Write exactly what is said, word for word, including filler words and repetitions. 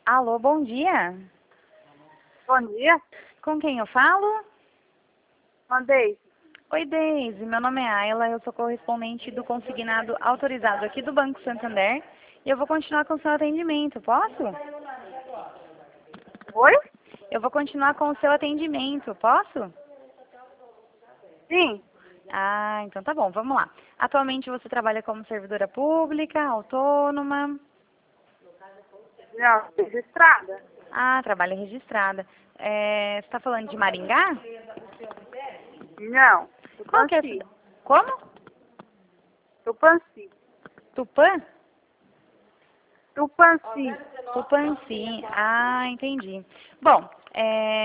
Alô, bom dia. Bom dia. Com quem eu falo? Mandei. Oi, Deise. Meu nome é Ayla. Eu sou correspondente do consignado autorizado aqui do Banco Santander. E eu vou continuar com o seu atendimento. Posso? Oi? Eu vou continuar com o seu atendimento. Posso? Sim. Ah, então tá bom. Vamos lá. Atualmente você trabalha como servidora pública, autônoma? Não, registrada. Ah, trabalha registrada. É, você está falando de Maringá? Não. Qual que é a Tupanci. cidade? Como? Tupanci. Tupã? Tupanci. Tupanci. Ah, entendi. Bom, é...